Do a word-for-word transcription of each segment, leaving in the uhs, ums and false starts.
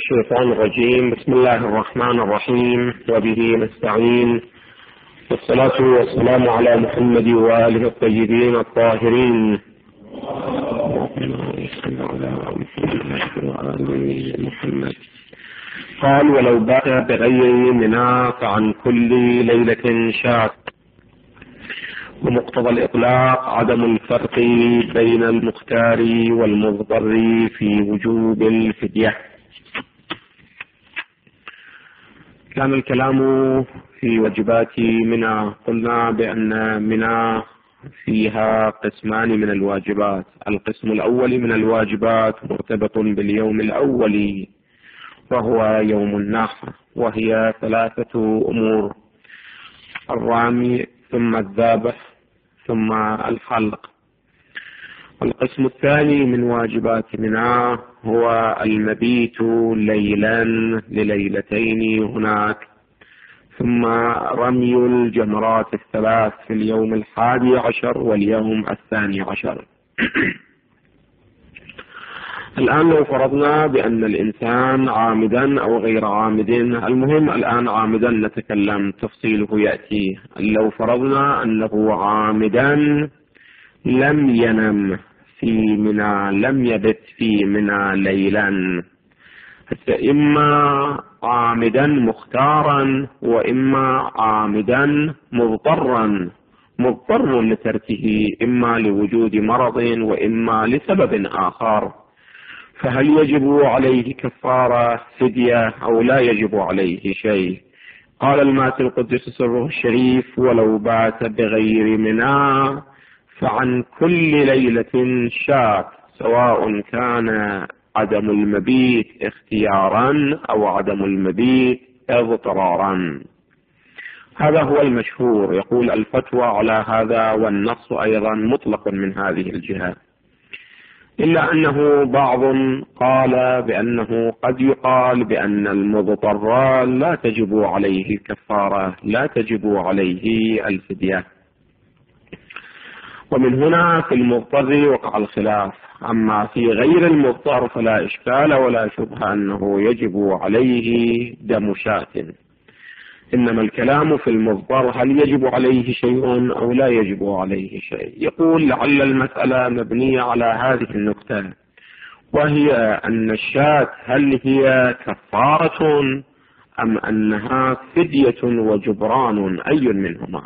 الشيطان الرجيم. بسم الله الرحمن الرحيم، وبه نستعين، والصلاة والسلام على محمد وآله الطيبين الطاهرين. قال: ولو بات بغير منى فعن كل ليلة شاك. ومقتضى الإطلاق عدم الفرق بين المختار والمضطر في وجوب الفدية. كان الكلام في واجبات منى. قلنا بأن منى فيها قسمان من الواجبات. القسم الأول من الواجبات مرتبط باليوم الأول وهو يوم النحر، وهي ثلاثة أمور: الرامي ثم الذابح ثم الحلق. القسم الثاني من واجبات منى هو المبيت ليلا لليلتين هناك، ثم رمي الجمرات الثلاث في اليوم الحادي عشر واليوم الثاني عشر. الآن لو فرضنا بأن الإنسان عامدا أو غير عامد، المهم الآن عامدا نتكلم، تفصيله يأتي. لو فرضنا أنه عامدا لم ينم في منى، لم يبت في منى ليلا، إما عامدا مختارا وإما عامدا مضطرا، مضطر لتركه إما لوجود مرض وإما لسبب آخر، فهل يجب عليه كفارة فدية أو لا يجب عليه شيء؟ قال الماتي القدس سره الشريف: ولو بات بغير منى فعن كل ليلة شاك، سواء كان عدم المبيت اختيارا أو عدم المبيت اضطرارا. هذا هو المشهور. يقول الفتوى على هذا والنص أيضا مطلق من هذه الجهة، إلا أنه بعض قال بأنه قد يقال بأن المضطر لا تجب عليه الكفارة، لا تجب عليه الفدية. ومن هنا في المضطر وقع الخلاف. أما في غير المضطر فلا إشكال ولا شبهة أنه يجب عليه دم شاة. إنما الكلام في المضطر هل يجب عليه شيء أو لا يجب عليه شيء. يقول: لعل المسألة مبنية على هذه النقطة، وهي أن الشاة هل هي كفارة أم أنها فدية وجبران، أي منهما؟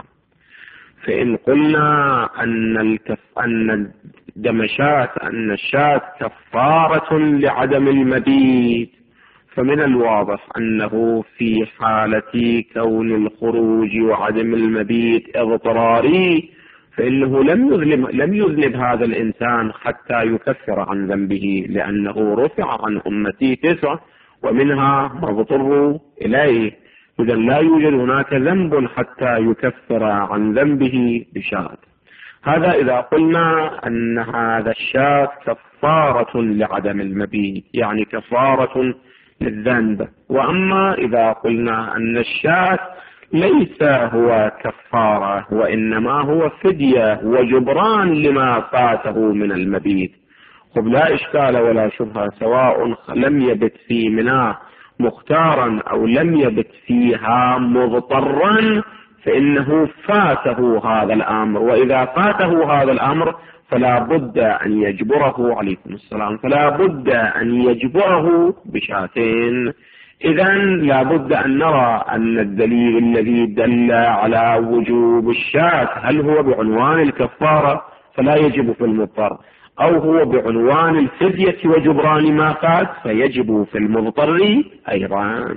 فإن قلنا أن الكف أن دم شاة أن الشاة كفارة لعدم المبيت، فمن الواضح أنه في حالة كون الخروج وعدم المبيت اضطراري، فإنه لم يذنب لم يذنب هذا الإنسان حتى يكفر عن ذنبه، لأنه رفع عن أمتي تسع ومنها ما اضطروا إليه. إذا لا يوجد هناك ذنب حتى يكفر عن ذنبه بشاة. هذا إذا قلنا أن هذا الشاة كفارة لعدم المبيت، يعني كفارة للذنب. وأما إذا قلنا أن الشاة ليس هو كفارة وإنما هو فدية وجبران لما فاته من المبيت، خب لا إشكال ولا شبهة، سواء لم يبت في منى مختارا أو لم يبت فيها مضطرا، فإنه فاته هذا الأمر. وإذا فاته هذا الأمر فلا بد أن يجبره، عليكم السلام، فلا بد أن يجبره بشاتين. إذن لا بد أن نرى أن الدليل الذي دل على وجوب الشاة هل هو بعنوان الكفارة فلا يجب في المضطر، أو هو بعنوان الفدية وجبران ما فات فيجب في المضطر أيضا.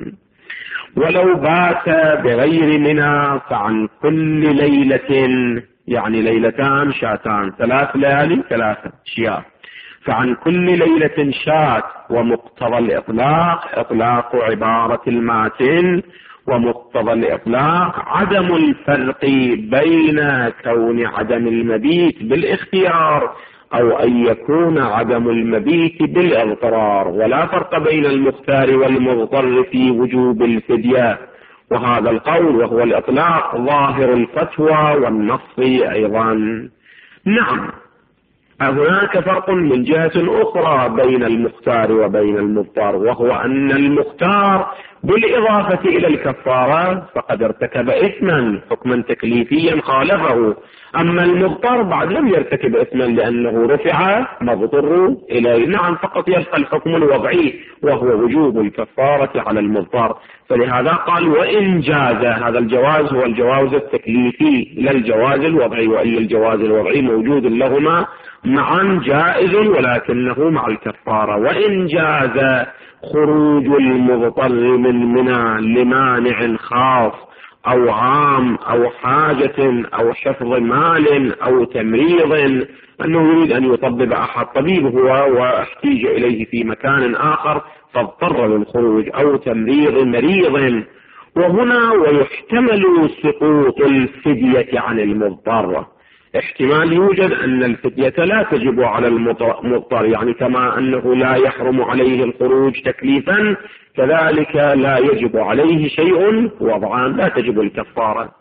ولو بات بغير منى فعن كل ليلة، يعني ليلتان شاتان، ثلاث ليالي ثلاثة شياه، فعن كل ليلة شات. ومقتضى الإطلاق إطلاق عبارة الماتن، ومقتضى الإطلاق عدم الفرق بين كون عدم المبيت بالاختيار أو أن يكون عدم المبيت بالاضطرار، ولا فرق بين المختار والمضطر في وجوب الفدية. وهذا القول وهو الإطلاق ظاهر الفتوى والنص أيضا. نعم، هناك فرق من جهة أخرى بين المختار وبين المضطر، وهو أن المختار بالإضافة إلى الكفارة فقد ارتكب إثما حكما تكليفيا خالفه، أما المضطر بعد لم يرتكب إثما لأنه رفع مضطر إليه. نعم، فقط يبقى الحكم الوضعي وهو وجوب الكفارة على المضطر. فلهذا قال وإن جاز، هذا الجواز هو الجواز التكليفي لا الجواز الوضعي، وإلا الجواز الوضعي موجود لهما معا جائز ولكنه مع الكفارة. وإن جاز خروج المضطر من منى لمانع خاص أو عام أو حاجة أو حفظ مال أو تمريض، أنه يريد أن يطبب أحد طبيب هو واحتيج إليه في مكان آخر فاضطر للخروج، أو تمريض مريض. وهنا ويحتمل سقوط الفدية عن المضطر، احتمال يوجد أن الفدية لا تجب على المضطر، يعني كما أنه لا يحرم عليه الخروج تكليفا كذلك لا يجب عليه شيء وضعا، لا تجب الكفارة.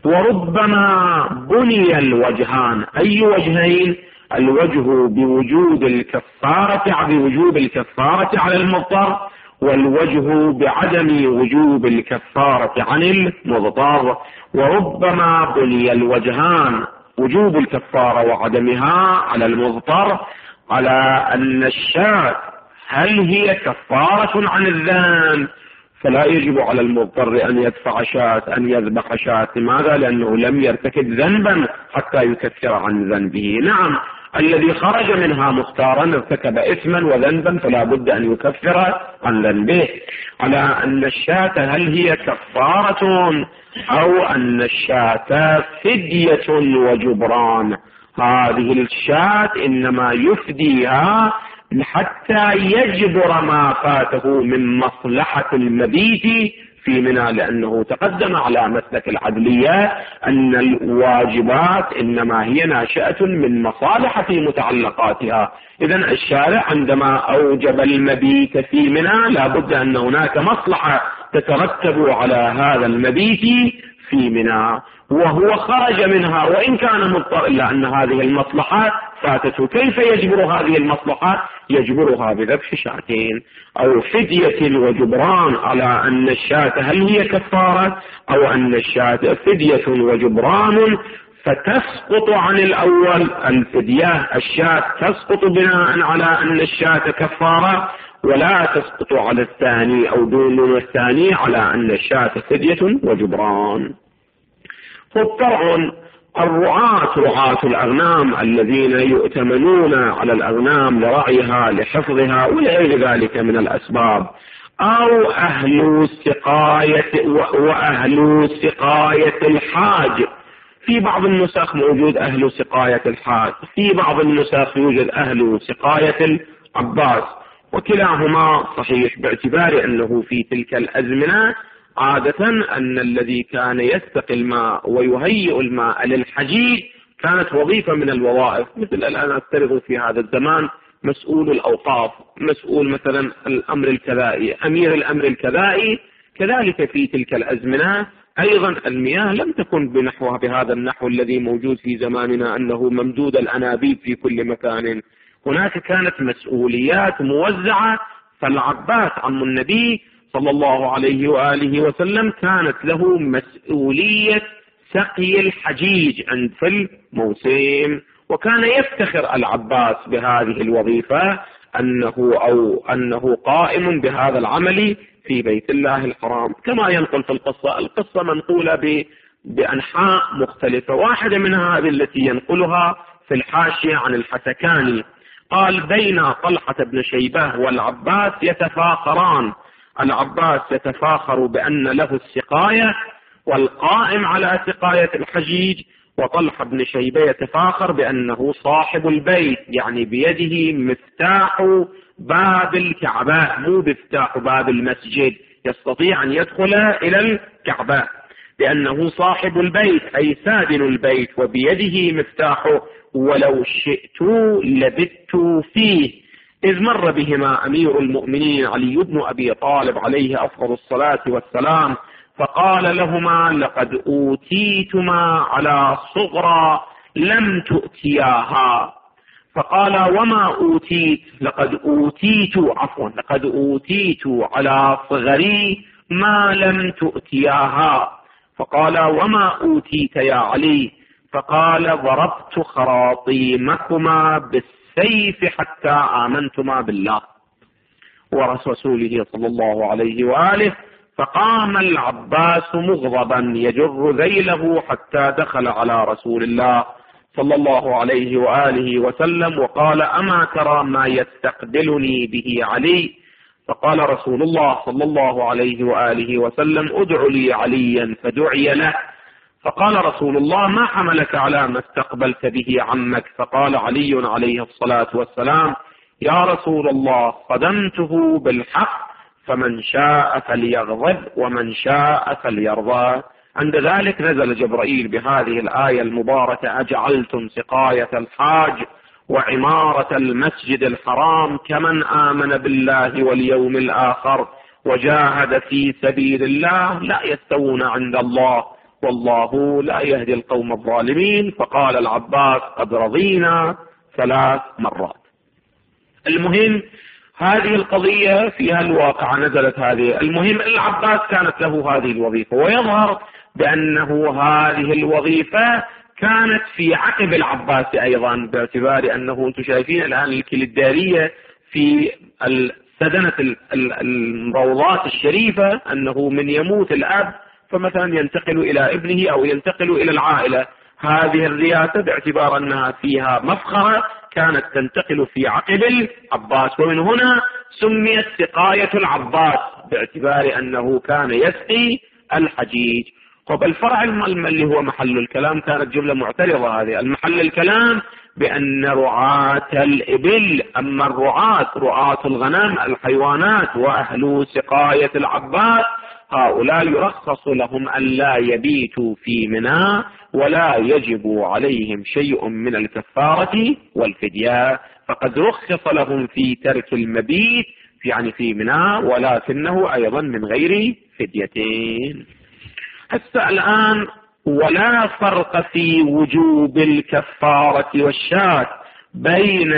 وربما بني الوجهان، أي وجهين؟ الوجه بوجود الكفارة بوجوب الكفارة على المضطر، والوجه بعدم وجوب الكفارة عن المضطر. وربما بني الوجهان وجوب الكفارة وعدمها على المضطر على أن الشاة هل هي كفارة عن الذنب، فلا يجب على المضطر أن يدفع شاة أن يذبح شاة. لماذا؟ لأنه لم يرتكب ذنبا حتى يكفر عن ذنبه. نعم، الذي خرج منها مختارا ارتكب إثما وذنبا فلا بد أن يكفر عن ذنبه. على أن الشاة هل هي كفارة أو أن الشاة فدية وجبران، هذه الشاة إنما يفديها حتى يجبر ما فاته من مصلحة المبيت في منى، لأنه تقدم على مسلك العدلية أن الواجبات إنما هي ناشئة من مصالح في متعلقاتها. إذن الشارع عندما أوجب المبيت في منى لا بد أن هناك مصلحة تترتب على هذا المبيت في منى، وهو خرج منها وإن كان مضطر إلا أن هذه المصلحات فاتته. كيف يجبر هذه المصلحات؟ يجبرها بذبح شاتين أو فدية وجبران، على أن الشاة هل هي كفارة أو أن الشاة فدية وجبران، فتسقط عن الأول الفدية. الشاة تسقط بناء على أن الشاة كفارة، ولا تسقط على الثاني أو دون الثاني على أن الشاة فدية وجبران. فالطرع الرعاة رعاة الأغنام الذين يؤتمنون على الأغنام لرعيها لحفظها ولغير ذلك من الأسباب، أو أهل سقاية وأهل سقاية الحاج. في بعض النسخ موجود أهل سقاية الحاج، في بعض النسخ يوجد أهل سقاية العباس، وكلاهما صحيح باعتبار أنه في تلك الأزمنة عادة أن الذي كان يستقي الماء ويهيئ الماء للحجيج كانت وظيفة من الوظائف، مثل الآن أفترض في هذا الزمان مسؤول الأوقاف، مسؤول مثلا الأمر الكذائي، أمير الأمر الكذائي. كذلك في تلك الأزمنة أيضا المياه لم تكن بنحوها بهذا النحو الذي موجود في زماننا أنه ممدود الأنابيب في كل مكان. هناك كانت مسؤوليات موزعة، فالعباس عم النبي صلى الله عليه وآله وسلم كانت له مسؤولية سقي الحجيج عند في الموسم، وكان يفتخر العباس بهذه الوظيفة أنه أو أنه قائم بهذا العمل في بيت الله الحرام. كما ينقل في القصة، القصة منقولة بأنحاء مختلفة، واحدة منها هذه التي ينقلها في الحاشية عن الحسكاني، قال بين طلحة بن شيبة والعباس يتفاخران، العباس يتفاخر بأن له السقاية والقائم على سقاية الحجيج، وطلحة بن شيبة يتفاخر بأنه صاحب البيت، يعني بيده مفتاح باب الكعبة مو مفتاح باب المسجد، يستطيع أن يدخل إلى الكعبة لأنه صاحب البيت أي سادن البيت، وبيده مفتاحه ولو شئت لبت فيه. إذ مر بهما أمير المؤمنين علي بن أبي طالب عليه أفضل الصلاة والسلام فقال لهما لقد أوتيتما على صغرى لم تؤتياها، فقال وما أوتيت لقد أوتيت عفوا لقد أوتيت على صغري ما لم تؤتياها. فقال وما أوتيت يا علي؟ فقال ضربت خراطيمكما بالسيف حتى آمنتما بالله ورسوله صلى الله عليه وآله. فقام العباس مغضبا يجر ذيله حتى دخل على رسول الله صلى الله عليه وآله وسلم وقال أما ترى ما يستقبلني به علي؟ فقال رسول الله صلى الله عليه وآله وسلم ادع لي عليا، فدعي له. فقال رسول الله ما حملك على ما استقبلت به عمك؟ فقال علي عليه الصلاة والسلام يا رسول الله صدمته بالحق، فمن شاء فليغضب ومن شاء فليرضى. عند ذلك نزل جبرائيل بهذه الآية المباركة أجعلتم سقاية الحاج وعمارة المسجد الحرام كمن آمن بالله واليوم الآخر وجاهد في سبيل الله لا يستوون عند الله والله لا يهدي القوم الظالمين. فقال العباس قد رضينا ثلاث مرات. المهم هذه القضية فيها الواقع نزلت هذه. المهم العباس كانت له هذه الوظيفة، ويظهر بأنه هذه الوظيفة كانت في عقب العباس أيضا، باعتبار أنه أنتم شايفين الآن الكلدارية في السدنة المروضات الشريفة أنه من يموت الأب فمثلا ينتقل إلى ابنه أو ينتقل إلى العائلة. هذه الرياسة باعتبار أنها فيها مفخرة كانت تنتقل في عقب العباس، ومن هنا سميت سقاية العباس باعتبار أنه كان يسقي الحجيج. طب الفرع اللي هو محل الكلام كانت جملة معترضة هذه. المحل الكلام بأن رعاة الإبل، أما الرعاة رعاة الغنم الحيوانات وأهل سقاية العباس هؤلاء يرخص لهم أن لا يبيتوا في منى ولا يجب عليهم شيء من الكفارة والفدية، فقد رخص لهم في ترك المبيت يعني في منى ولكنه أيضا من غير فديتين. هسه الآن ولا فرق في وجوب الكفارة والشاة بين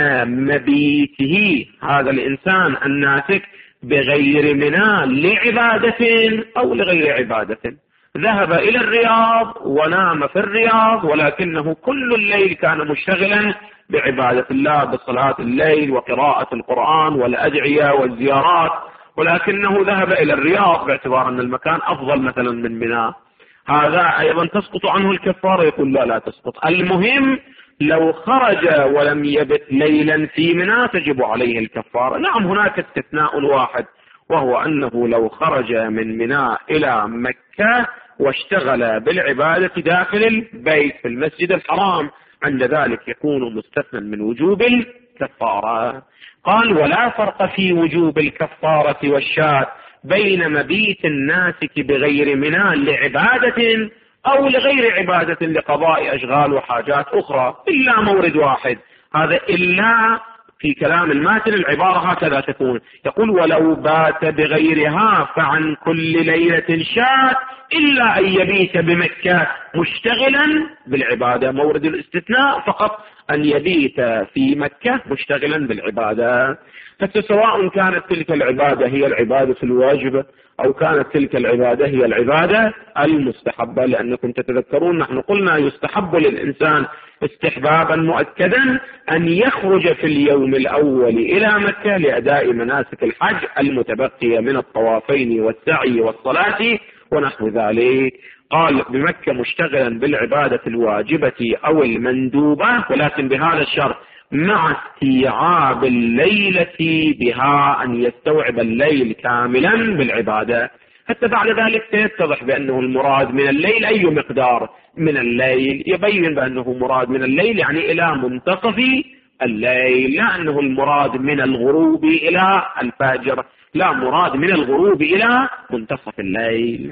مبيته هذا الإنسان الناسك بغير منى لعبادة أو لغير عبادة. ذهب إلى الرياض ونام في الرياض ولكنه كل الليل كان مشتغلا بعبادة الله بصلاة الليل وقراءة القرآن والأدعية والزيارات، ولكنه ذهب إلى الرياض باعتبار أن المكان أفضل مثلا من منى. هذا أيضا تسقط عنه الكفارة؟ يقول لا لا تسقط. المهم لو خرج ولم يبت ليلا في منى تجب عليه الكفارة. نعم هناك استثناء واحد، وهو أنه لو خرج من منى إلى مكة واشتغل بالعبادة داخل البيت في المسجد الحرام عند ذلك يكون مستثنى من وجوب الكفارة. قال ولا فرق في وجوب الكفارة والشاة بين مبيت الناسك بغير منى لعبادة أو لغير عبادة لقضاء أشغال وحاجات أخرى إلا مورد واحد. هذا إلا في كلام الماتن العبارة هكذا تكون، يقول ولو بات بغيرها فعن كل ليلة شاة إلا أن يبيت بمكة مشتغلا بالعبادة. مورد الاستثناء فقط أن يبيت في مكة مشتغلا بالعبادة. فسواء كانت تلك العبادة هي العبادة الواجبة أو كانت تلك العبادة هي العبادة المستحبة، لأنكم تتذكرون نحن قلنا يستحب للإنسان استحبابا مؤكدا أن يخرج في اليوم الأول إلى مكة لأداء مناسك الحج المتبقية من الطوافين والسعي والصلاة ونحو ذلك. قال بمكة مشتغلا بالعبادة الواجبة أو المندوبة، ولكن بهذا الشرط مع استيعاب الليلة بها، أن يستوعب الليل كاملا بالعبادة. حتى بعد ذلك سيتضح بأنه المراد من الليل أي مقدار من الليل، يبين بأنه مراد من الليل يعني إلى منتصف الليل، لا أنه المراد من الغروب إلى الفجر، لا مراد من الغروب إلى منتصف الليل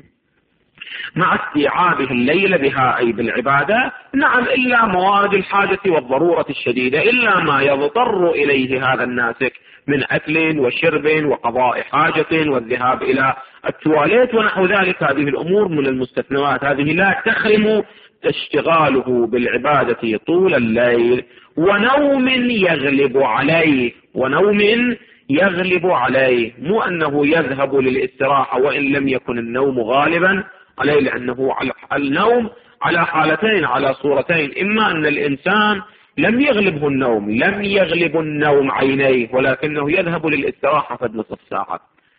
مع استيعابه الليل بها أي بالعبادة. نعم إلا مواد الحاجة والضرورة الشديدة، إلا ما يضطر إليه هذا الناسك من أكل وشرب وقضاء حاجة والذهاب إلى التواليت ونحو ذلك. هذه الأمور من المستثنوات، هذه لا تخرم اشتغاله بالعبادة طول الليل ونوم يغلب عليه ونوم يغلب عليه، مو أنه يذهب للاستراحة وإن لم يكن النوم غالبا عليه، لأنه على النوم على حالتين، على صورتين: إما أن الإنسان لم يغلبه النوم، لم يغلب النوم عينيه ولكنه يذهب للاستراحة فد نصف ساعة،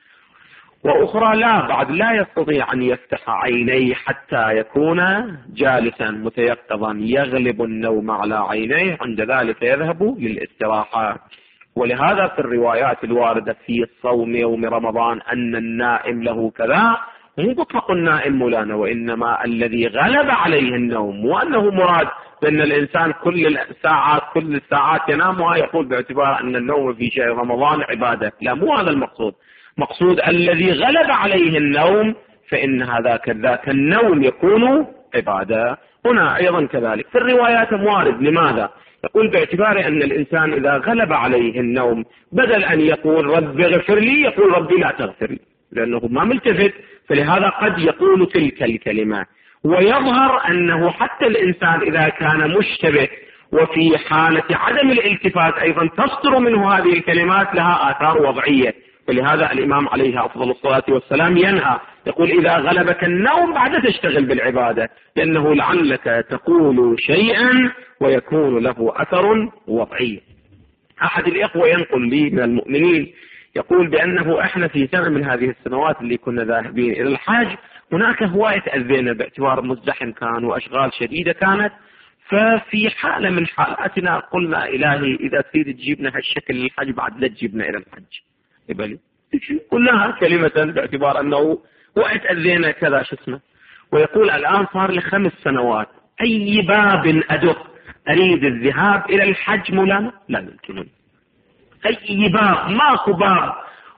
وأخرى لا، بعد لا يستطيع أن يفتح عينيه حتى يكون جالسا متيقظا، يغلب النوم على عينيه، عند ذلك يذهب للاستراحة. ولهذا في الروايات الواردة في صوم يوم رمضان أن النائم له كذا، مو مطلق النائم مولانا، وإنما الذي غلب عليه النوم، وأنه مراد بأن الإنسان كل الساعات كل الساعات ينام ويقول باعتبار أن النوم في شهر رمضان عبادة، لا، مو هذا المقصود. مقصود الذي غلب عليه النوم فإن هذا ذاك النوم يكون عبادة. هنا أيضا كذلك في الروايات موارد. لماذا؟ يقول باعتبار أن الإنسان إذا غلب عليه النوم بدل أن يقول رب اغفر لي يقول ربي لا تغفر لي، لأنه ما ملتفت، فلهذا قد يقول تلك الكلمة. ويظهر أنه حتى الإنسان إذا كان مشتبه وفي حالة عدم الالتفات أيضا تصدر منه هذه الكلمات لها آثار وضعية، ولهذا الإمام عليه أفضل الصلاة والسلام ينهى، يقول إذا غلبك النوم بعد تشتغل بالعبادة، لأنه لعلك تقول شيئا ويكون له أثر وضعي. أحد الإخوة ينقل لي من المؤمنين يقول بأنه إحنا في سنة من هذه السنوات اللي كنا ذاهبين إلى الحج هناك هواية أذينا باعتبار مزدحم كان وأشغال شديدة كانت، ففي حالة من حالاتنا قلنا إلهي إذا تريد تجيبنا هالشكل للحج بعد لا تجيبنا إلى الحج، يبالي قلناها كلمة باعتبار أنه وقت أذينا كذا شو اسمه. ويقول الآن صار لي خمس سنوات أي باب أدق أريد الذهاب إلى الحج مولانا لا يمكن، أي باب ماكو باب،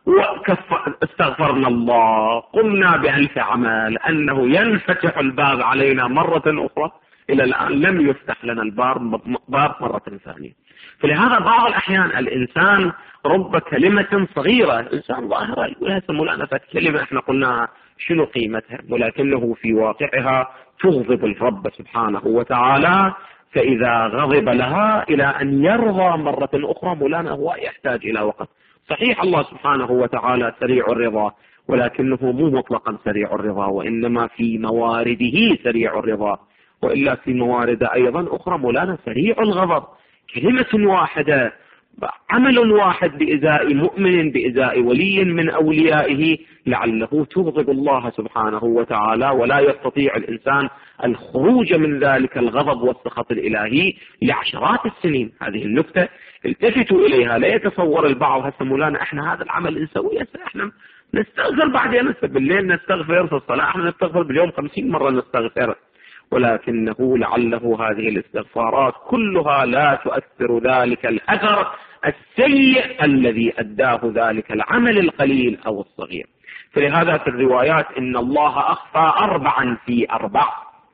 استغفرنا الله قمنا بألف عمل أنه ينفتح الباب علينا مرة أخرى، إلى الآن لم يفتح لنا الباب باب مرة ثانية. فلهذا بعض الأحيان الإنسان رب كلمة صغيرة الإنسان ظاهرة يقول هذا مولانا فكلمة احنا قلناها شنو قيمتها، ولكنه في واقعها تغضب الرب سبحانه وتعالى، فإذا غضب لها إلى أن يرضى مرة أخرى مولانا هو يحتاج إلى وقت. صحيح الله سبحانه وتعالى سريع الرضا، ولكنه مو مطلقا سريع الرضا، وإنما في موارده سريع الرضا، وإلا في موارد أيضا أخرى مولانا سريع الغضب. كلمة واحدة، عمل واحد بإزاء مؤمن بإزاء ولي من أوليائه لعله تغضب الله سبحانه وتعالى، ولا يستطيع الإنسان الخروج من ذلك الغضب والسخط الإلهي لعشرات السنين. هذه النكتة التفتوا إليها، لا يتصور البعض هسه مولانا احنا هذا العمل نسويه، احنا نستغفر بعدين بالليل نستغفر، في الصلاة احنا نستغفر باليوم خمسين مرة نستغفر، ولكنه لعله هذه الاستغفارات كلها لا تؤثر ذلك الأثر السيء الذي أداه ذلك العمل القليل أو الصغير. فلهذا في الروايات إن الله أخفى أربعا في أربع: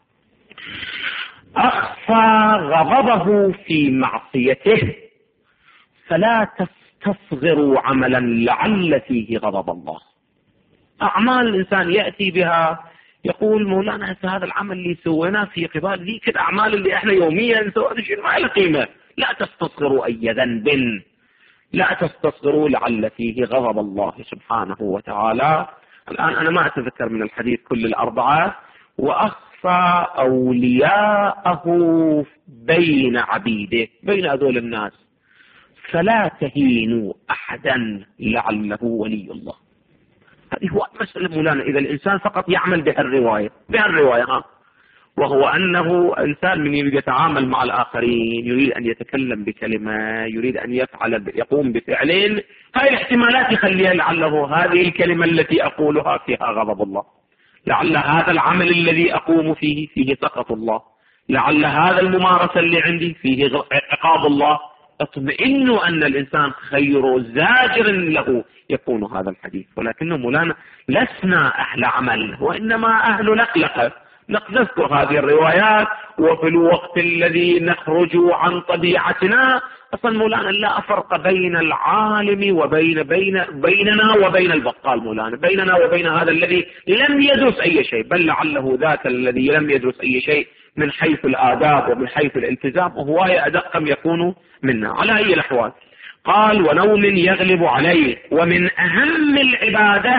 أخفى غضبه في معصيته فلا تستصغروا عملا لعل فيه غضب الله. أعمال الإنسان يأتي بها يقول مولانا هذا العمل اللي سويناه في قبال ذيك الأعمال اللي احنا يوميا نسويها ما له قيمة. لا تستصغروا أي ذنب، لا تستصغروا لعل فيه غضب الله سبحانه وتعالى. الآن أنا ما أتذكر من الحديث كل الأربعة. وأخفى أولياءه بين عبيده، بين هذول الناس، فلا تهينوا أحدا لعله ولي الله. هذه هو مسألة مولانا إذا الإنسان فقط يعمل بهالرواية بهالرواية ها وهو أنه إنسان من يريد يتعامل مع الآخرين، يريد أن يتكلم بكلمة، يريد أن يفعل يقوم بفعلين، هاي الاحتمالات يخليها لعله هذه الكلمة التي أقولها فيها غضب الله، لعل هذا العمل الذي أقوم فيه فيه سخط الله، لعل هذا الممارسة اللي عندي فيه عقاب الله. اطمئن أن الإنسان خير زاجر له يكون هذا الحديث. ولكنه مولانا لسنا أهل عمل وإنما أهل لقلقة، نذكر هذه الروايات وفي الوقت الذي نخرج عن طبيعتنا. أصلا مولانا لا فرق بين العالم وبين بين بيننا وبين البقال مولانا، بيننا وبين هذا الذي لم يدرس أي شيء، بل لعله ذاك الذي لم يدرس أي شيء من حيث الآداب ومن حيث الالتزام وهواية أدق يكون منا على أي الأحوال. قال ونوم يغلب عليه. ومن أهم العبادة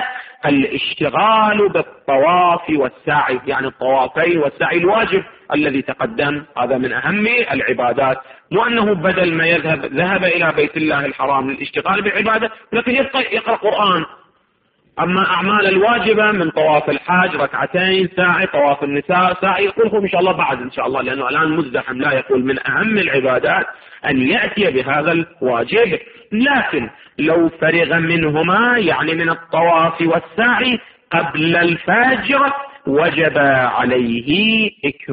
الاشتغال بالطواف والسعي، يعني الطوافين والسعي الواجب الذي تقدم، هذا من أهم العبادات. مو أنه بدل ما يذهب ذهب إلى بيت الله الحرام للاشتغال بالعبادة لكن يبقى يقرأ قرآن. أما أعمال الواجبة من طواف الحاج ركعتين، ساعي، طواف النساء ساعي، يقول إن شاء الله بعد إن شاء الله لأنه الآن مزدحم، لا يقول من أهم العبادات أن يأتي بهذا الواجب. لكن لو فرغ منهما يعني من الطواف والسعي قبل الفجر وجب عليه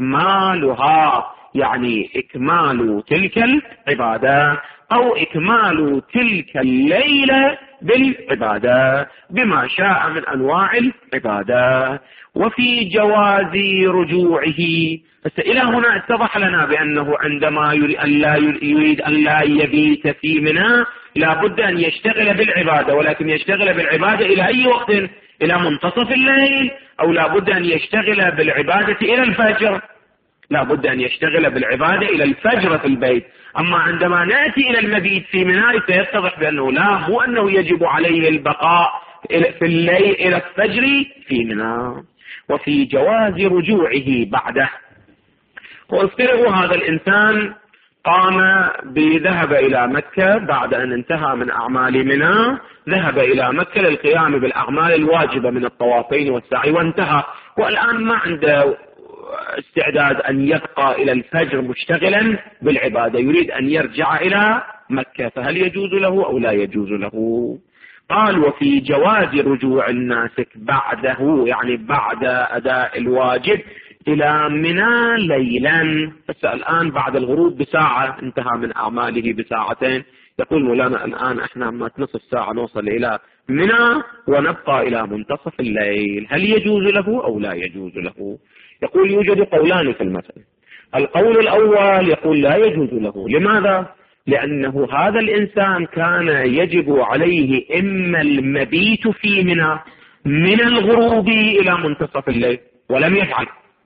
إكمالها، يعني إكمال تلك العبادة أو إكمال تلك الليلة بالعبادة بما شاء من أنواع العبادة. وفي جواز رجوعه. إلى هنا اتضح لنا بأنه عندما يريد أن لا, يريد أن لا يبيت في منى لا بد أن يشتغل بالعبادة، ولكن يشتغل بالعبادة إلى أي وقت؟ إلى منتصف الليل، أو لا بد أن يشتغل بالعبادة إلى الفجر؟ لا بد أن يشتغل بالعبادة إلى الفجر في البيت. أما عندما نأتي إلى المبيت في منى سيتضح بأنه لا، مو أنه يجب عليه البقاء في الليل إلى الفجر في منى. وفي جواز رجوعه بعده. وافترضوا هذا الإنسان قام بذهب إلى مكة بعد أن انتهى من أعمال منى، ذهب إلى مكة للقيام بالأعمال الواجبة من الطوافين والسعي وانتهى، والآن ما عنده استعداد أن يبقى إلى الفجر مشتغلا بالعبادة، يريد أن يرجع إلى مكة، فهل يجوز له أو لا يجوز له؟ قال وفي جواز رجوع الناسك بعده، يعني بعد أداء الواجب إلى منى ليلا. بس الآن بعد الغروب بساعة انتهى من أعماله بساعتين، يقول مولانا الآن احنا ما نصف ساعة نوصل إلى منى ونبقى إلى منتصف الليل، هل يجوز له أو لا يجوز له؟ يقول يوجد قولان في المسألة. القول الأول يقول لا يجوز له. لماذا؟ لأنه هذا الإنسان كان يجب عليه إما المبيت في منى من الغروب إلى منتصف الليل ولم يفعل،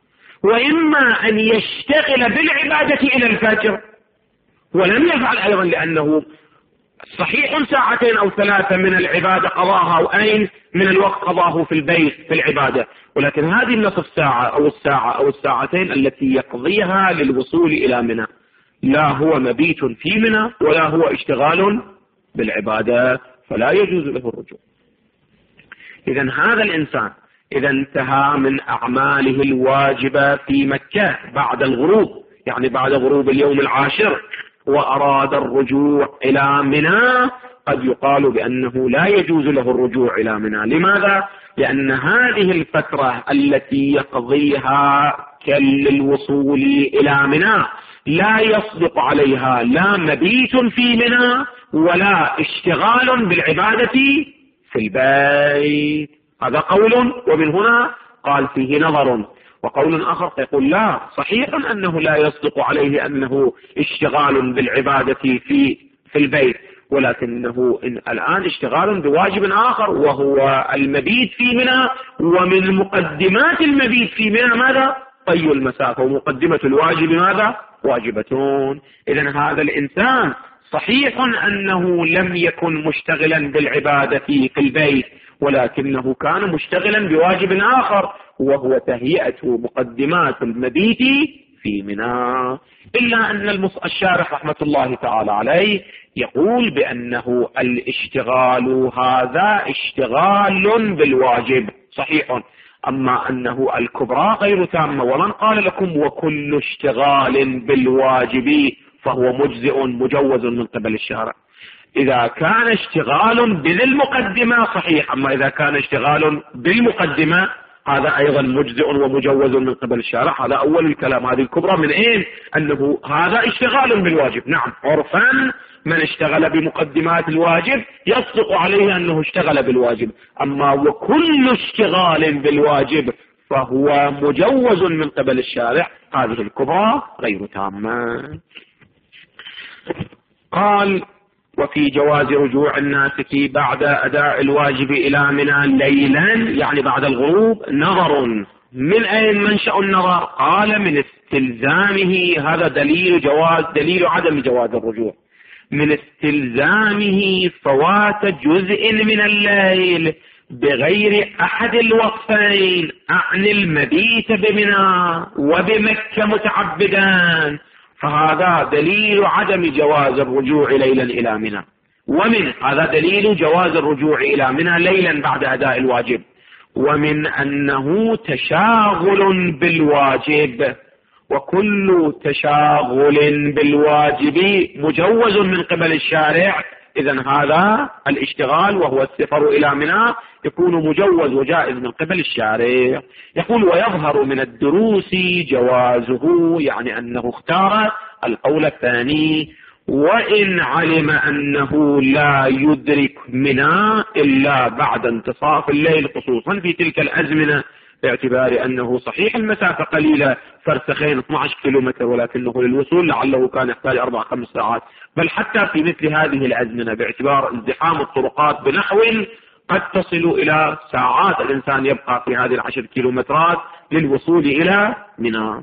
وإما أن يشتغل بالعبادة إلى الفجر ولم يفعل أيضا، لأنه صحيح ساعتين أو ثلاثة من العبادة قضاها، وأين من الوقت قضاه في البيت في العبادة، ولكن هذه النصف ساعة أو الساعة أو الساعتين التي يقضيها للوصول إلى منى لا هو مبيت في منى ولا هو اشتغال بالعبادة، فلا يجوز له الرجوع. إذا هذا الإنسان إذا انتهى من أعماله الواجبة في مكة بعد الغروب، يعني بعد غروب اليوم العاشر، وأراد الرجوع إلى منى، قد يقال بأنه لا يجوز له الرجوع إلى منى. لماذا؟ لأن هذه الفترة التي يقضيها للوصول إلى منى لا يصدق عليها لا مبيت في منى ولا اشتغال بالعبادة في البيت. هذا قول، ومن هنا قال فيه نظر. وقول آخر يقول لا، صحيح أنه لا يصدق عليه أنه اشتغال بالعبادة في في البيت، ولكنه إن الآن اشتغال بواجب آخر وهو المبيت في منى، ومن مقدمات المبيت في منى ماذا؟ طي المسافة، ومقدمة الواجب ماذا؟ واجبتون. إذن هذا الإنسان صحيح أنه لم يكن مشتغلا بالعبادة في البيت، ولكنه كان مشتغلا بواجب آخر وهو تهيئة مقدمات المبيت في منى. إلا أن الشارح رحمة الله تعالى عليه يقول بأنه الاشتغال هذا اشتغال بالواجب صحيح، أما أنه الكبرى غير تامة. ومن قال لكم وكل اشتغال بالواجب فهو مجزئ مجوز من قبل الشارع؟ إذا كان اشتغال بالمقدمة صحيح، أما إذا كان اشتغال بالمقدمة هذا أيضا مجزئ ومجوز من قبل الشارع. هذا أول الكلام. هذه الكبرى من إيه؟ أنه هذا اشتغال بالواجب. نعم، عرفا من اشتغل بمقدمات الواجب يصدق عليه أنه اشتغل بالواجب، أما وكل اشتغال بالواجب فهو مجوز من قبل الشارع. هذه الكبرى غير تامة. قال وفي جواز رجوع الناسك بعد أداء الواجب إلى منى ليلا، يعني بعد الغروب. نظر، من أين منشأ النظر؟ قال من استلزامه، هذا دليل جواز، دليل عدم جواز الرجوع، من استلزامه فوات جزء من الليل بغير أحد الوصفين، أعني المبيت بمنى وبمكة متعبدا، فهذا دليل عدم جواز الرجوع ليلا إلى منى. ومن هذا دليل جواز الرجوع إلى منى ليلا بعد أداء الواجب. ومن أنه تشاغل بالواجب، وكل تشاغل بالواجب مجوز من قبل الشارع، إذن هذا الاشتغال وهو السفر إلى منى يكون مجوز وجائز من قبل الشارع. يقول ويظهر من الدروس جوازه، يعني أنه اختار القول الثاني، وإن علم أنه لا يدرك منى إلا بعد انتصاف الليل، خصوصا في تلك الأزمنة، باعتبار أنه صحيح المسافة قليلة، فرسخين اثني عشر كيلومتر، ولكنه للوصول لعله كان يحتاج أربع خمس ساعات، بل حتى في مثل هذه الأزمنة باعتبار ازدحام الطرقات بنحو قد تصل إلى ساعات الإنسان يبقى في هذه العشر كيلومترات للوصول إلى منى.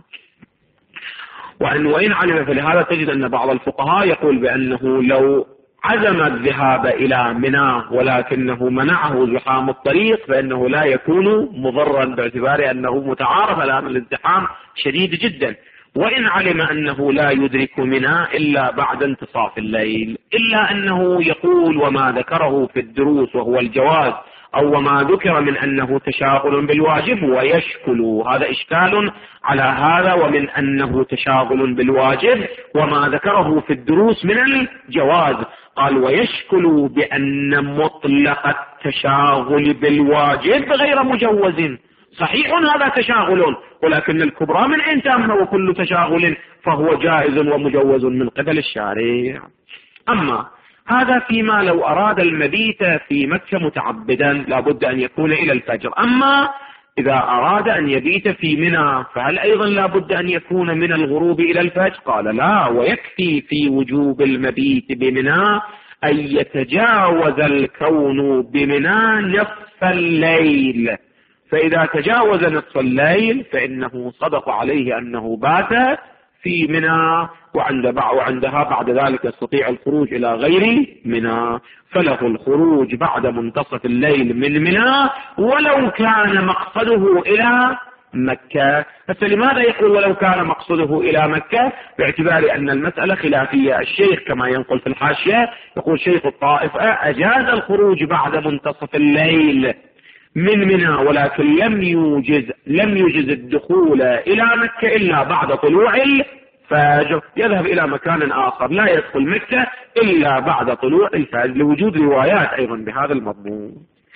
وأن وإن علم، فلهذا تجد أن بعض الفقهاء يقول بأنه لو عزم الذهاب إلى منى ولكنه منعه زحام الطريق فإنه لا يكون مضرا، باعتبار أنه متعارف الآن الازدحام شديد جدا. وإن علم أنه لا يدرك منى إلا بعد انتصاف الليل، إلا أنه يقول وما ذكره في الدروس وهو الجواز، أو وما ذكر من أنه تشاغل بالواجب ويشكل، هذا إشكال على هذا، ومن أنه تشاغل بالواجب وما ذكره في الدروس من الجواز. قال ويشكل بأن مطلق التشاغل بالواجب غير مجوز، صحيح هذا تشاغل، ولكن الكبرى من أين تم، وكل تشاغل فهو جائز ومجوز من قبل الشارع. أما هذا فيما لو أراد المبيت في مكة متعبدا لابد أن يكون إلى الفجر. أما إذا أراد أن يبيت في منى فهل أيضا لابد أن يكون من الغروب إلى الفجر؟ قال لا، ويكفي في وجوب المبيت بمنى أن يتجاوز الكون بمنى نصف الليل، فإذا تجاوز نصف الليل فإنه صدق عليه أنه بات في منى، وعند وعندها بعد ذلك يستطيع الخروج إلى غير منى، فله الخروج بعد منتصف الليل من منى ولو كان مقصده إلى مكة. فلماذا يقول ولو كان مقصده إلى مكة؟ باعتبار أن المسألة خلافية. الشيخ كما ينقل في الحاشية يقول شيخ الطائفة أجاز الخروج بعد منتصف الليل من منى، ولكن لم يوجز لم يجز الدخول إلى مكة إلا بعد طلوع الفجر، يذهب إلى مكان آخر لا يدخل مكة إلا بعد طلوع الفجر، لوجود روايات أيضا بهذا المضمون.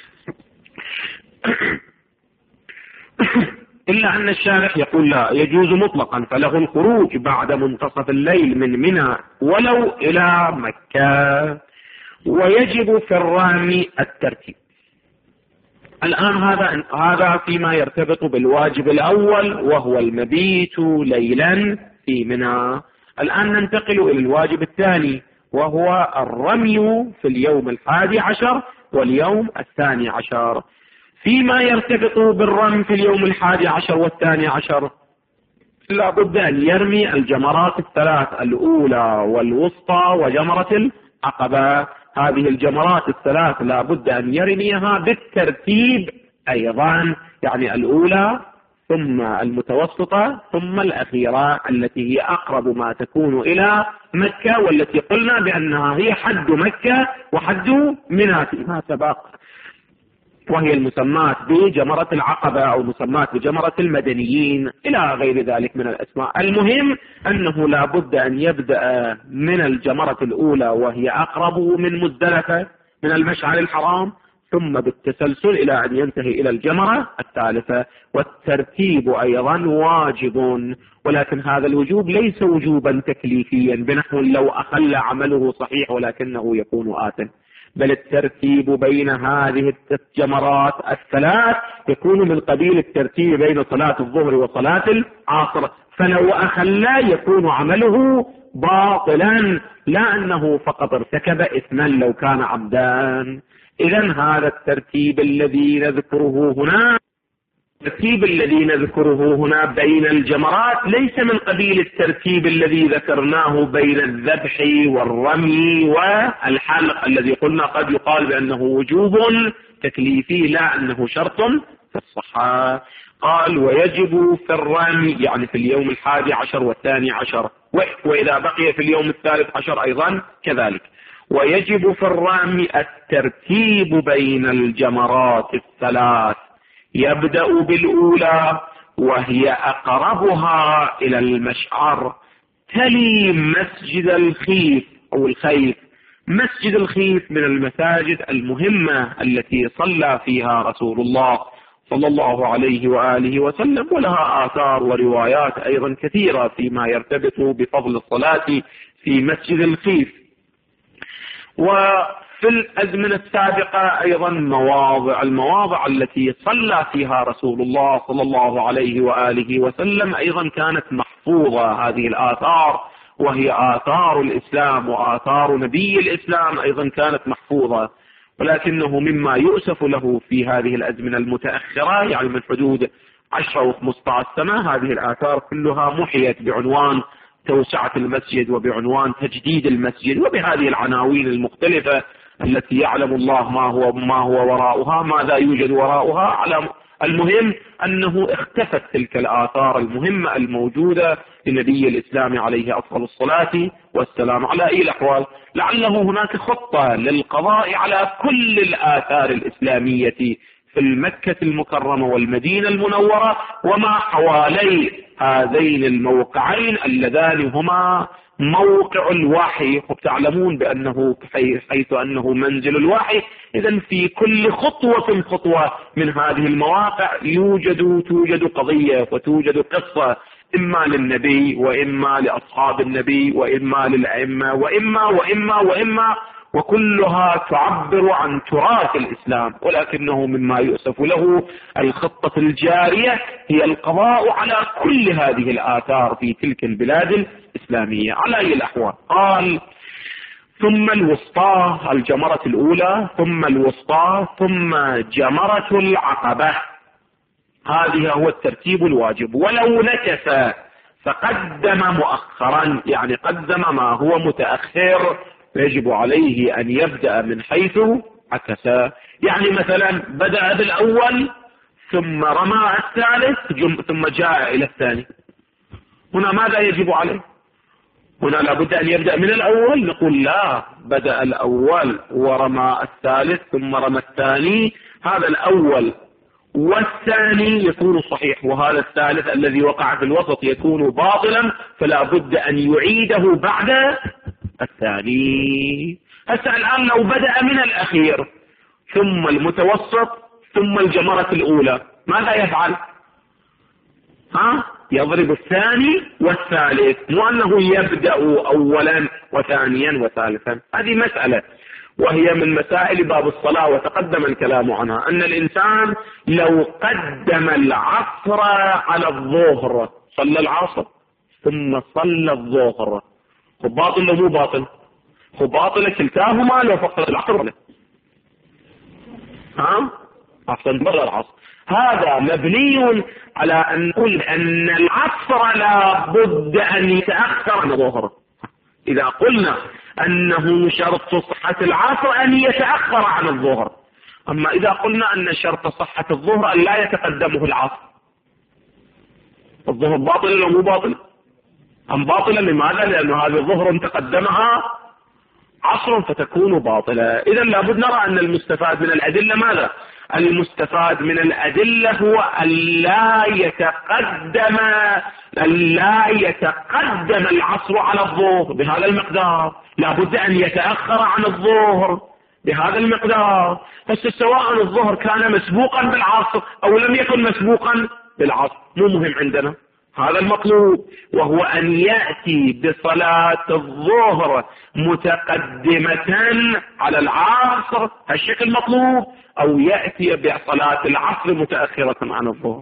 إلا أن الشارح يقول لا، يجوز مطلقا، فله الخروج بعد منتصف الليل من منى ولو إلى مكة. ويجب في الرمي الترتيب. الآن هذا هذا فيما يرتبط بالواجب الأول وهو المبيت ليلا في منى. الآن ننتقل إلى الواجب الثاني وهو الرمي في اليوم الحادي عشر واليوم الثاني عشر. فيما يرتبط بالرمي في اليوم الحادي عشر والثاني عشر لا بد أن يرمي الجمرات الثلاث، الأولى والوسطى وجمرة العقبة. هذه الجمرات الثلاث لا بد أن يرميها بالترتيب أيضا، يعني الأولى ثم المتوسطة ثم الأخيرة التي هي أقرب ما تكون إلى مكة، والتي قلنا بأنها هي حد مكة وحد منى فيما سبق، وهي المسمات بجمرة العقبة أو مسمات بجمرة المدنيين إلى غير ذلك من الأسماء. المهم أنه لا بد أن يبدأ من الجمرة الأولى وهي أقرب من مزدلفة من المشعر الحرام، ثم بالتسلسل إلى أن ينتهي إلى الجمرة الثالثة. والترتيب أيضا واجب، ولكن هذا الوجوب ليس وجوبا تكليفيا بنحو لو أخل عمله صحيح ولكنه يكون آثم، بل الترتيب بين هذه الجمرات الثلاث يكون من قبيل الترتيب بين صلاة الظهر وصلاة العصر، فلو أخل يكون عمله باطلا، لا أنه فقط ارتكب إثما لو كان عبدان. إذن هذا الترتيب الذي نذكره هنا الترتيب الذي نذكره هنا بين الجمرات ليس من قبيل الترتيب الذي ذكرناه بين الذبح والرمي والحلق الذي قلنا قد يقال بأنه وجوب تكليفي، لا أنه شرط في الصحة. قال ويجب في الرمي يعني في اليوم الحادي عشر والثاني عشر، وإذا بقي في اليوم الثالث عشر أيضا كذلك. ويجب في الرمي الترتيب بين الجمرات الثلاث، يبدأ بالأولى وهي أقربها إلى المشعر، تلي مسجد الخيف أو الخيف. مسجد الخيف من المساجد المهمة التي صلى فيها رسول الله صلى الله عليه وآله وسلم، ولها آثار وروايات أيضا كثيرة فيما يرتبط بفضل الصلاة في مسجد الخيف. وفي الأزمنة السابقة أيضا مواضع المواضع التي صلى فيها رسول الله صلى الله عليه وآله وسلم أيضا كانت محفوظة هذه الآثار، وهي آثار الإسلام وآثار نبي الإسلام أيضا كانت محفوظة. ولكنه مما يؤسف له في هذه الأزمنة المتأخرة يعني من حدود عشرة وخمسة عشر سنة هذه الآثار كلها محيت بعنوان توسعة المسجد وبعنوان تجديد المسجد وبهذه العناوين المختلفة التي يعلم الله ما هو ما هو وراءها، ماذا يوجد وراءها. على المهم أنه اختفت تلك الآثار المهمة الموجودة لنبي الإسلام عليه أفضل الصلاة والسلام. على أي الأحوال لعله هناك خطة للقضاء على كل الآثار الإسلامية في المكة المكرمة والمدينة المنورة وما حوالي هذين الموقعين اللذان هما موقع الوحي، وتعلمون بأنه حيث أنه منزل الوحي، إذن في كل خطوة خطوة من هذه المواقع يوجد توجد قضية وتوجد قصة، إما للنبي وإما لأصحاب النبي وإما للأئمة وإما وإما وإما وكلها تعبر عن تراث الإسلام. ولكنه مما يؤسف له الخطة الجارية هي القضاء على كل هذه الآثار في تلك البلاد الإسلامية. على أي الأحوال قال ثم الوسطى الجمرة الأولى، ثم الوسطى، ثم جمرة العقبة. هذه هو الترتيب الواجب. ولو نكث فقدم مؤخرا يعني قدم ما هو متأخر، يجب عليه أن يبدأ من حيث عكس. يعني مثلا بدأ بالأول ثم رمى الثالث ثم جاء إلى الثاني، هنا ماذا يجب عليه؟ هنا لابد أن يبدأ من الأول؟ نقول لا، بدأ الأول ورمى الثالث ثم رمى الثاني، هذا الأول والثاني يكون صحيح، وهذا الثالث الذي وقع في الوسط يكون باطلا، فلا بد أن يعيده بعد الثاني. هسه الآن لو بدأ من الأخير ثم المتوسط ثم الجمرة الأولى ماذا يفعل؟ ها؟ يضرب الثاني والثالث، مو أنه يبدأ أولا وثانيا وثالثا. هذه مسألة وهي من مسائل باب الصلاة وتقدم الكلام عنها، أن الإنسان لو قدم العصر على الظهر، صلى العصر ثم صلى الظهر، هو باطل ولا مو باطل؟ هو باطل كلتاهما لو فقط العصر ولا ها؟ أحسن مرة العصر. هذا مبني على أن نقول أن العصر لا بد أن يتأخر عن الظهر. إذا قلنا أنه شرط صحة العصر أن يتأخر عن الظهر، أما إذا قلنا أن شرط صحة الظهر أن لا يتقدمه العصر، الظهر باطل ولا مو باطل؟ أم باطلة لماذا؟ لأن هذه الظهر تقدمها عصر فتكون باطلة. إذا لابد نرى أن المستفاد من الأدلة ماذا؟ المستفاد من الأدلة هو أن لا يتقدم أن لا يتقدم العصر على الظهر بهذا المقدار، لابد أن يتأخر عن الظهر بهذا المقدار. بس سواء الظهر كان مسبوقا بالعصر أو لم يكن مسبوقا بالعصر مو مهم عندنا، هذا المطلوب، وهو أن يأتي بصلاة الظهر متقدمة على العصر، هالشكل مطلوب، أو يأتي بصلاة العصر متأخرة عن الظهر.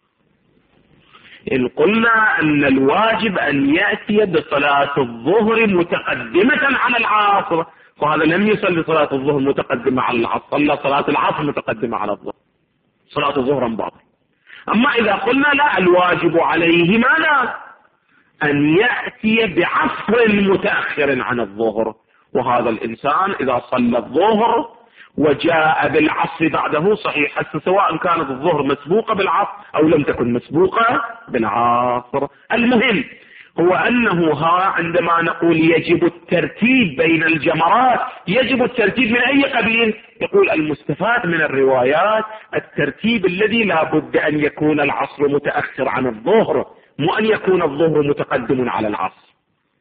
إن قلنا أن الواجب أن يأتي بصلاة الظهر متقدمة على العصر، فهذا لم يصلي صلاة الظهر متقدمة على العصر، صلى صلاة العصر متقدمة على الظهر، صلاة الظهر باطل. أما إذا قلنا لا، الواجب عليه ماذا؟ أن يأتي بعصر متأخر عن الظهر، وهذا الإنسان إذا صلى الظهر وجاء بالعصر بعده صحيح، حتى سواء كانت الظهر مسبوقة بالعصر أو لم تكن مسبوقة بالعصر. المهم هو أنه ها عندما نقول يجب الترتيب بين الجمرات، يجب الترتيب من أي قبيل؟ يقول المستفاد من الروايات الترتيب الذي لا بد أن يكون العصر متأخر عن الظهر، مو أن يكون الظهر متقدم على العصر.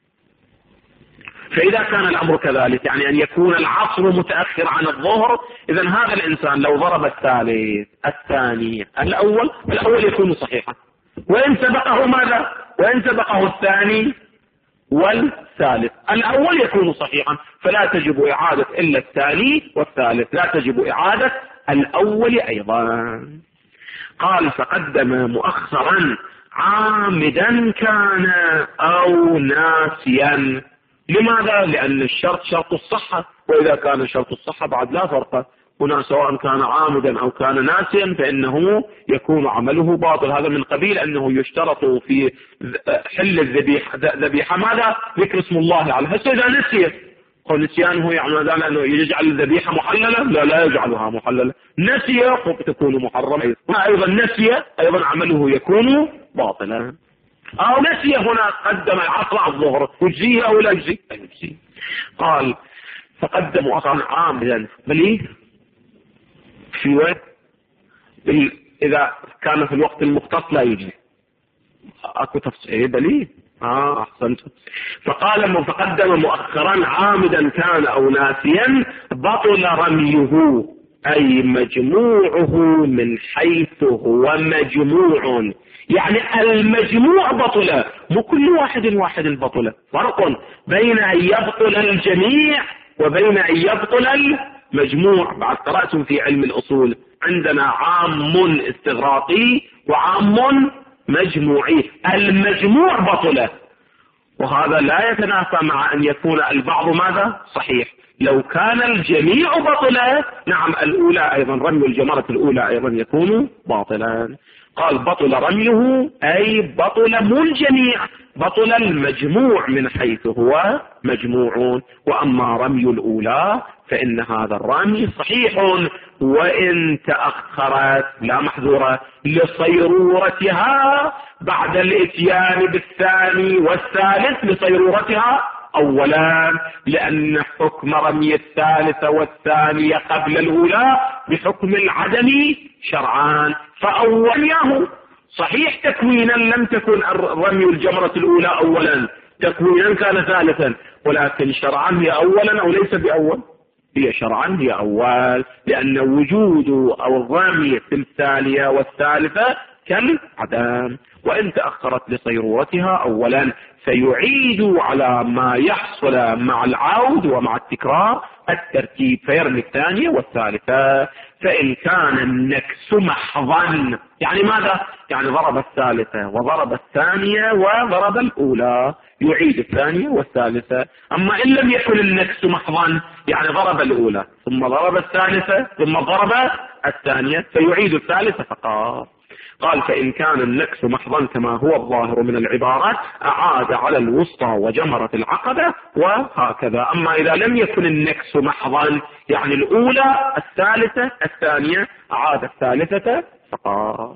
فإذا كان الأمر كذلك، يعني أن يكون العصر متأخر عن الظهر، إذن هذا الإنسان لو ضرب الثالث الثاني الأول، الأول يكون صحيحا، وإن سبقه ماذا؟ وإن سبقه الثاني والثالث، الأول يكون صحيحا، فلا تجب إعادة إلا الثاني والثالث، لا تجب إعادة الأول أيضا. قال فقدم مؤخرا عامدا كان أو ناسيا. لماذا؟ لأن الشرط شرط الصحة، وإذا كان شرط الصحة بعد لا فرق هنا، سواء كان عامدا أو كان ناسيا فإنه يكون عمله باطل. هذا من قبيل أنه يشترط في حل الذبيحة ذبيحة ماذا؟ ذكر اسم الله عليها. إذا نسي نسيانه يعني ماذا؟ لأنه يجعل الذبيحة محللة؟ لا، لا يجعلها محللة. نسي تكون محرمة، وأيضا نسي أيضا عمله يكون باطلا. أو نسي هنا قدم العصر على الظهر، يجزيه أو لا يجزيه؟ يجزيه. قال فقدم أصلا عاملا بليه في وقت إذا كان في الوقت المختص لا يجزي، أكو تفصيل بليه. آه أحسنت. فقال فقدم مؤخرا عامدا كان أو ناسيا بطل رميه، أي مجموعه من حيث هو مجموع، يعني المجموع بطل، مو كل واحد واحد البطل. فرق بين أن يبطل الجميع وبين أن يبطل المجموع. بعد قرأتم في علم الأصول عندنا عام استغراقي وعام مجموعي، المجموع بطل، وهذا لا يتنافى مع أن يكون البعض ماذا؟ صحيح. لو كان الجميع بطلا، نعم الأولى أيضا رمي الجمرة الأولى أيضا يكون باطلا. قال بطل رميه أي بطل مو الجميع، بطل المجموع من حيث هو مجموع. وأما رمي الأولى فإن هذا الرمي صحيح وإن تأخرت لا محذورة لصيرورتها بعد الاتيان بالثاني والثالث، لصيرورتها أولا، لأن حكم رمي الثالثة والثانية قبل الأولى بحكم العدم شرعان. فأولياه صحيح تكوينا لم تكن رمي الجمرة الأولى أولا، تكوينا كان ثالثا، ولكن شرعا هي أولا أو ليس بأول؟ هي شرعا هي أول، لأن وجود أو الرمي في الثانية والثالثة كالعدم. وإن تأخرت لصيرورتها أولا فيعيد على ما يحصل مع العود ومع التكرار الترتيب، فيرمي الثانية والثالثة. فإن كان النكس محضا، يعني ماذا؟ يعني ضرب الثالثة وضرب الثانية وضرب الأولى، يعيد الثانية والثالثة. أما إن لم يكن النكس محضا، يعني ضرب الأولى ثم ضرب الثالثة ثم ضرب الثانية، فيعيد الثالثة فقط. قال فإن كان النكس محضا كما هو الظاهر من العبارات أعاد على الوسطى وجمرة العقبة وهكذا. أما إذا لم يكن النكس محضا، يعني الأولى الثالثة الثانية، أعاد الثالثة فقط.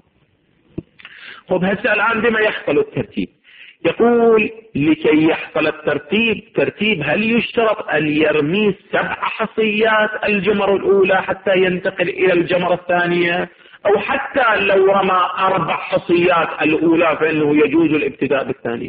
طب هسه الآن بما يحصل الترتيب، يقول لكي يحصل الترتيب ترتيب هل يشترط أن يرمي سبع حصيات الجمرة الأولى حتى ينتقل إلى الجمرة الثانية، أو حتى لو رمى أربع حصيات الأولى فإنه يجوز الابتداء بالثانية؟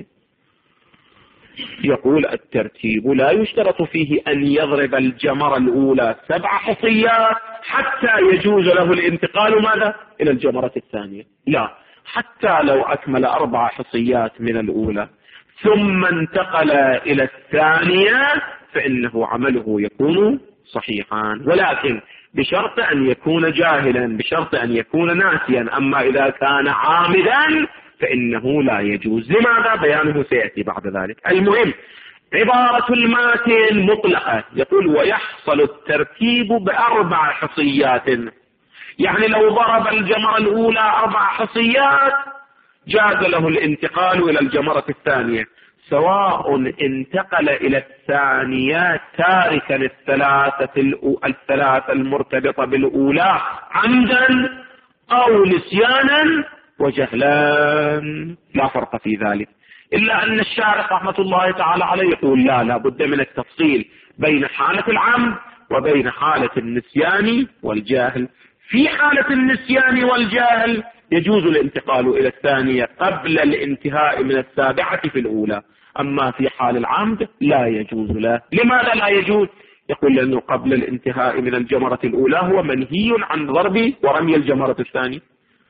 يقول الترتيب لا يشترط فيه أن يضرب الجمرة الأولى سبع حصيات حتى يجوز له الانتقال ماذا؟ إلى الجمرة الثانية، لا، حتى لو أكمل أربع حصيات من الأولى ثم انتقل إلى الثانية فإنه عمله يكون صحيحا، ولكن بشرط أن يكون جاهلا، بشرط أن يكون ناسيا. أما إذا كان عامدا فإنه لا يجوز. لماذا؟ بيانه سيأتي بعد ذلك. المهم عبارة الماتن مطلقة، يقول ويحصل الترتيب بأربع حصيات، يعني لو ضرب الجمرة الأولى أربع حصيات جاز له الانتقال إلى الجمرة الثانية، سواء انتقل إلى الثانية تاركا الثلاثة الثلاثة المرتبطة بالأولى عمدا أو نسيانا وجهلا، لا فرق في ذلك. إلا أن الشارح رحمة الله تعالى عليه يقول لا لا بد من التفصيل بين حالة العمد وبين حالة النسيان والجهل. في حالة النسيان والجهل يجوز الانتقال إلى الثانية قبل الانتهاء من السابعة في الأولى، أما في حال العمد لا يجوز له. لماذا لا يجوز؟ يقول لأنه قبل الانتهاء من الجمرة الأولى هو منهي عن ضرب ورمي الجمرة الثانية،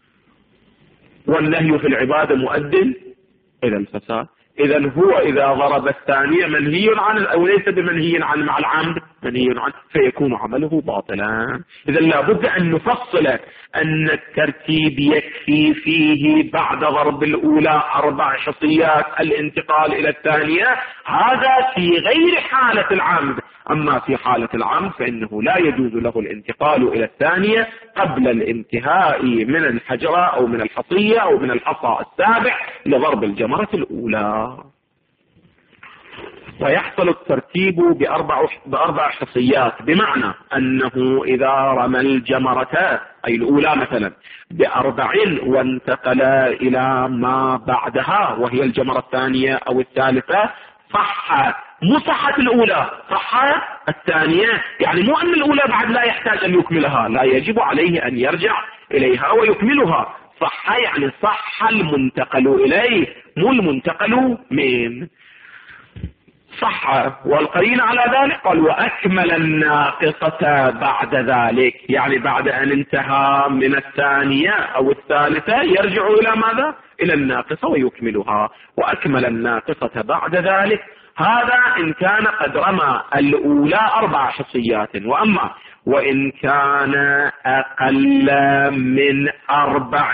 والنهي في العبادة مؤدٍ إلى الفساد. إذا هو إذا ضرب الثانية منهي عنه أو ليس بمنهي عنه مع العمد منهي عنه، فيكون عمله باطلا. إذا لابد أن نفصل أن الترتيب يكفي فيه بعد ضرب الأولى أربع حصيات الانتقال إلى الثانية، هذا في غير حالة العمد. أما في حالة العمد فإنه لا يجوز له الانتقال إلى الثانية قبل الانتهاء من الحجرة أو من الحصية أو من الحصى السابع لضرب الجمرة الأولى. ويحصل الترتيب بأربع, بأربع حصيات، بمعنى أنه إذا رمى الجمرة أي الأولى مثلا بأربع وانتقل إلى ما بعدها وهي الجمرة الثانية أو الثالثة صح مصحة الأولى صح الثانية، يعني مو أن الأولى بعد لا يحتاج أن يكملها، لا يجب عليه أن يرجع إليها ويكملها. صح يعني صح المنتقل إليه مو المنتقل من صح. والقرين على ذلك قال وأكمل الناقصة بعد ذلك، يعني بعد أن انتهى من الثانية أو الثالثة يرجع إلى ماذا؟ إلى الناقصة ويكملها. وأكمل الناقصة بعد ذلك هذا إن كان قد رمى الأولى أربع حصيات. وأما وإن كان أقل من أربع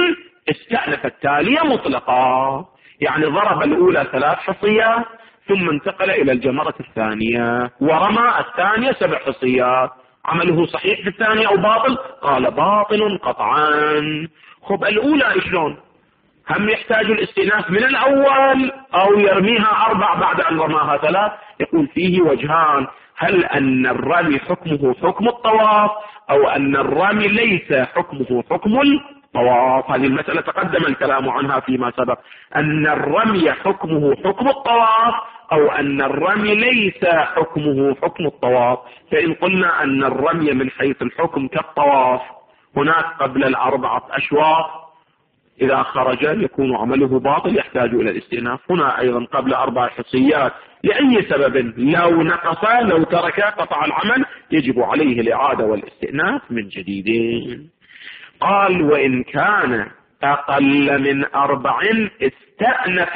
استأنف التالية مطلقا، يعني ضرب الأولى ثلاث حصيات ثم انتقل إلى الجمرة الثانية ورمى الثانية سبع حصيات، عمله صحيح في الثانية أو باطل؟ قال باطل قطعا. خب الأولى شلون؟ هم يحتاج الاستئناف من الأول أو يرميها أربع بعد أن رماها ثلاث؟ يقول فيه وجهان، هل أن الرمي حكمه حكم الطواف أو أن الرمي ليس حكمه حكم الطواف؟ هذه المسألة تقدم الكلام عنها فيما سبق، أن الرمي حكمه حكم الطواف أو أن الرمي ليس حكمه حكم الطواف. فإن قلنا أن الرمي من حيث الحكم كالطواف هناك قبل الأربعة أشواط إذا خرج يكون عمله باطل يحتاج إلى الاستئناف. هنا أيضا قبل أربع حصيات لأي سبب لو نقص لو ترك قطع العمل يجب عليه الإعادة والاستئناف من جديد. قال وإن كان أقل من أربع استأنف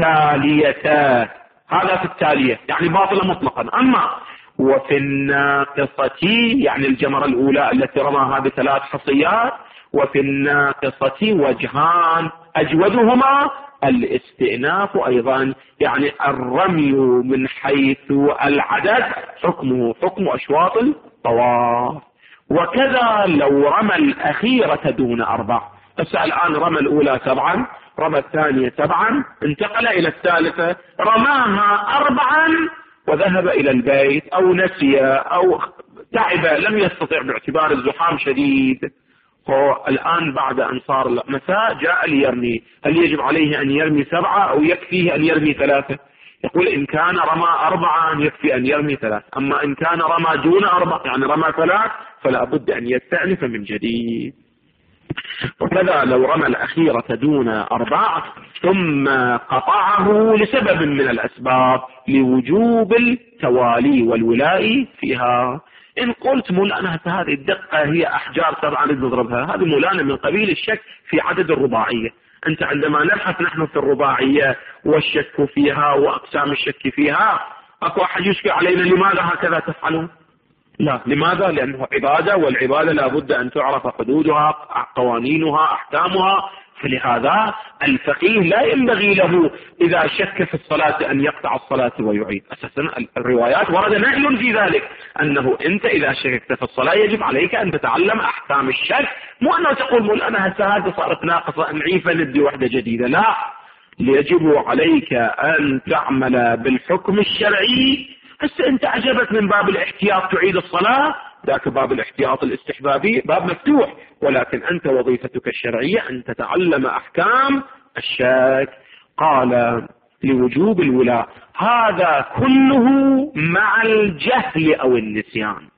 التالية، هذا في التالية يعني باطل مطلقا. أما وفي الناقصة يعني الجمرة الأولى التي رماها بثلاث حصيات، وفي الناقصة وجهان أجودهما الاستئناف أيضا، يعني الرمي من حيث العدد حكمه حكم أشواط الطواف. وكذا لو رمى الأخيرة دون أربع، بس الآن رمى الأولى سبعا رمى الثانية سبعا انتقل إلى الثالثة رماها أربعا وذهب إلى البيت أو نسي أو تعب لم يستطع باعتبار الزحام شديد، هو الآن بعد أن صار مساء جاء ليرمي، هل يجب عليه أن يرمي سبعة أو يكفيه أن يرمي ثلاثة؟ يقول إن كان رمى أربعة يكفي أن يرمي ثلاث، أما إن كان رمى دون أربع يعني رمى ثلاث فلا بد أن يستأنف من جديد. وكذا لو رمى الأخيرة دون أربع ثم قطعه لسبب من الأسباب لوجوب التوالي والولاء فيها. إن قلت مولانا هذه الدقة هي أحجار طبعا نضربها، هذه مولانا من قبيل الشك في عدد الرباعية. أنت عندما نبحث نحن في الرباعية والشك فيها وأقسام الشك فيها أكو أحد يشكي علينا لماذا هكذا تفعلون؟ لا، لماذا؟ لأنه عبادة، والعبادة لا بد أن تعرف حدودها قوانينها أحكامها، فلهذا الفقيه لا ينبغي له إذا شك في الصلاة أن يقطع الصلاة ويعيد. أساسا الروايات ورد نهي في ذلك، أنه أنت إذا شككت في الصلاة يجب عليك أن تتعلم أحكام الشك، مو أنه تقول مول أنا هسه هذه صارت ناقصة نعيفة ندي واحدة جديدة، لا، يجب عليك أن تعمل بالحكم الشرعي. هسه أنت عجبت من باب الاحتياط تعيد الصلاة، ذاك باب الاحتياط الاستحبابي باب مفتوح، ولكن أنت وظيفتك الشرعية أن تتعلم أحكام الشك. قال لوجوب الولاء هذا كله مع الجهل أو النسيان.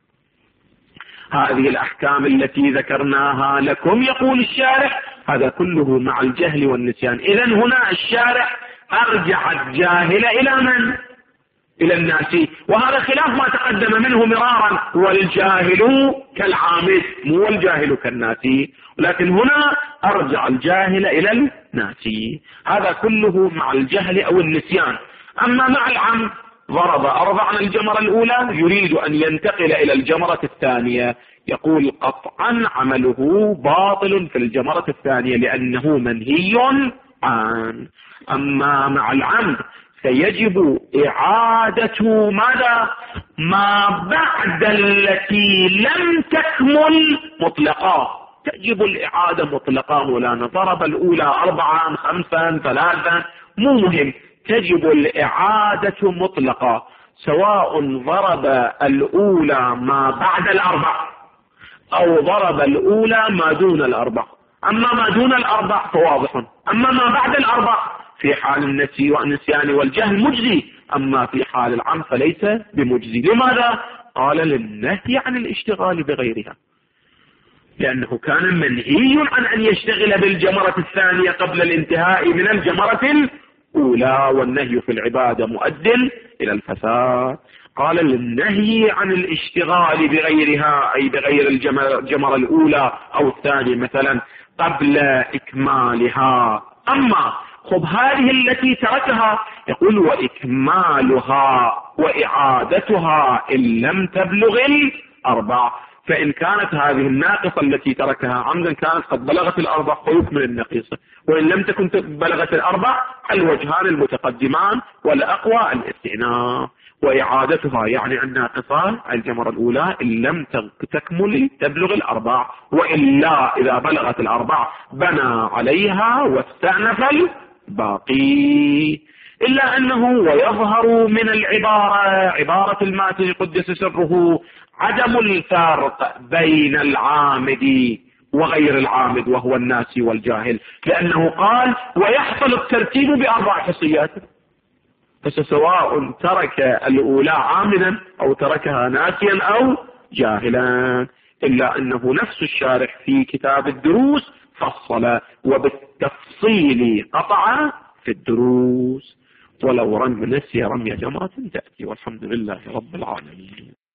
هذه الأحكام التي ذكرناها لكم يقول الشارح هذا كله مع الجهل والنسيان. إذن هنا الشارح أرجع الجاهل إلى من؟ إلى الناس، وهذا خلاف ما تقدم منه مرارا، والجاهل كالعامل مو والجاهل كالناس، ولكن هنا أرجع الجاهل إلى الناس. هذا كله مع الجهل أو النسيان. أما مع العمد ضرب أربع عن الجمرة الأولى يريد أن ينتقل إلى الجمرة الثانية، يقول قطعا عمله باطل في الجمرة الثانية لأنه منهي عنه. أما مع العمد فيجب إعادة ماذا؟ ما بعد التي لم تكمل مطلقا، تجب الإعادة مطلقا، ولا ضرب الأولى أربعا خمسا ثلاثا مو مهم، تجب الإعادة مطلقا، سواء ضرب الأولى ما بعد الأربع أو ضرب الأولى ما دون الأربع. أما ما دون الأربع فواضح، أما ما بعد الأربع في حال النسي والنسيان والجهل مجزي، أما في حال العمد فليس بمجزي. لماذا؟ قال للنهي عن الاشتغال بغيرها، لأنه كان منهي عن أن يشتغل بالجمرة الثانية قبل الانتهاء من الجمرة الأولى، والنهي في العبادة مؤدٍ إلى الفساد. قال للنهي عن الاشتغال بغيرها أي بغير الجمرة الأولى أو الثانية مثلا قبل إكمالها. أما خب هذه التي تركها يقول وإكمالها وإعادتها إن لم تبلغ الأربع، فإن كانت هذه الناقصة التي تركها عمدا كانت قد بلغت الأربع فيكمل النقيصة، وإن لم تكن بلغت الأربع الوجهان المتقدمان والأقوى الاستئناف. وإعادتها يعني الناقصة الجمرة الأولى إن لم تكمل تبلغ الأربع، وإلا إذا بلغت الأربع بنى عليها واستأنف الباقي. إلا أنه ويظهر من العبارة عبارة الماتن قدس سره عدم الفرق بين العامد وغير العامد وهو الناسي والجاهل، لأنه قال ويحصل الترتيب بأربع حصيات، فسواء ترك الأولى عامدا أو تركها ناسيا أو جاهلا. إلا أنه نفس الشارح في كتاب الدروس فصل وبالتفصيل قطع في الدروس. ولو رمي نسي رمي جمرة تأتي، والحمد لله رب العالمين.